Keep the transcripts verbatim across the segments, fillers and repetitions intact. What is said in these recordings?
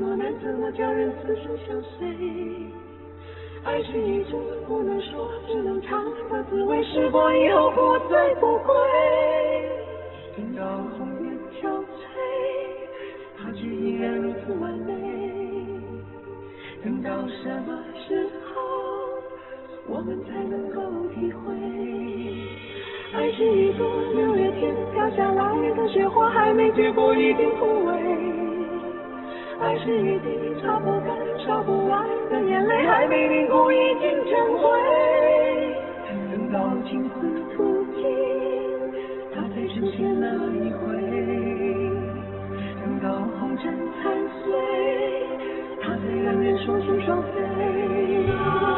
难，怎么叫人死生相随？爱是一种不能说，只能尝的滋味，试过以后不醉不归。等到红颜憔悴，它却依然如此完美。等到什么时候，我们才能够体会？爱是一朵六月天掉下来的雪花，还没结果已经枯萎。爱是一滴擦不干烧不完的眼泪，还没凝固已经成灰。等到青丝吐尽，它才出现了一回。等到红尘残碎，它才让人说出双飞。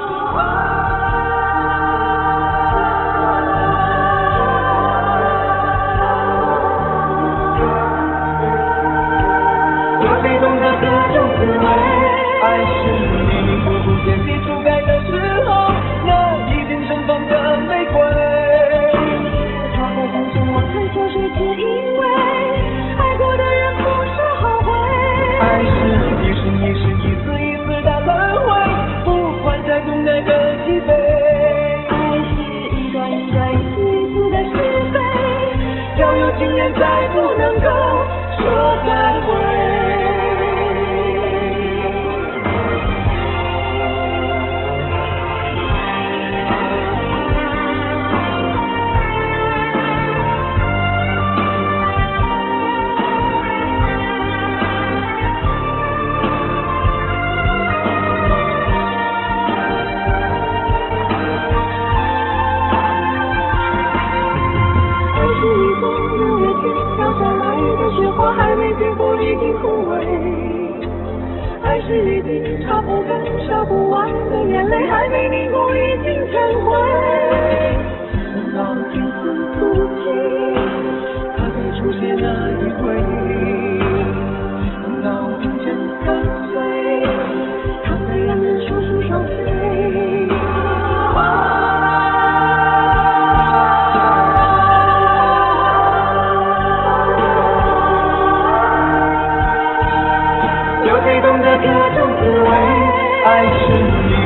我最懂得各种滋味，爱是你不顾天地初开的时候，那已经盛放的玫瑰。踏过红尘我才做谁，只因为爱过的人不是后悔。爱是一生一世一次一次的轮回，不管再重再的击飞。爱是一段一段一次一次的是非，要有情人再不能够说再会。还没结果已经枯萎，爱是一滴擦不干烧不完的眼泪，还没凝固已经成灰。等到青丝吐尽，它才出现了一回。等到红尘残碎，它才让人说出双飞。最懂得各种滋味，爱是你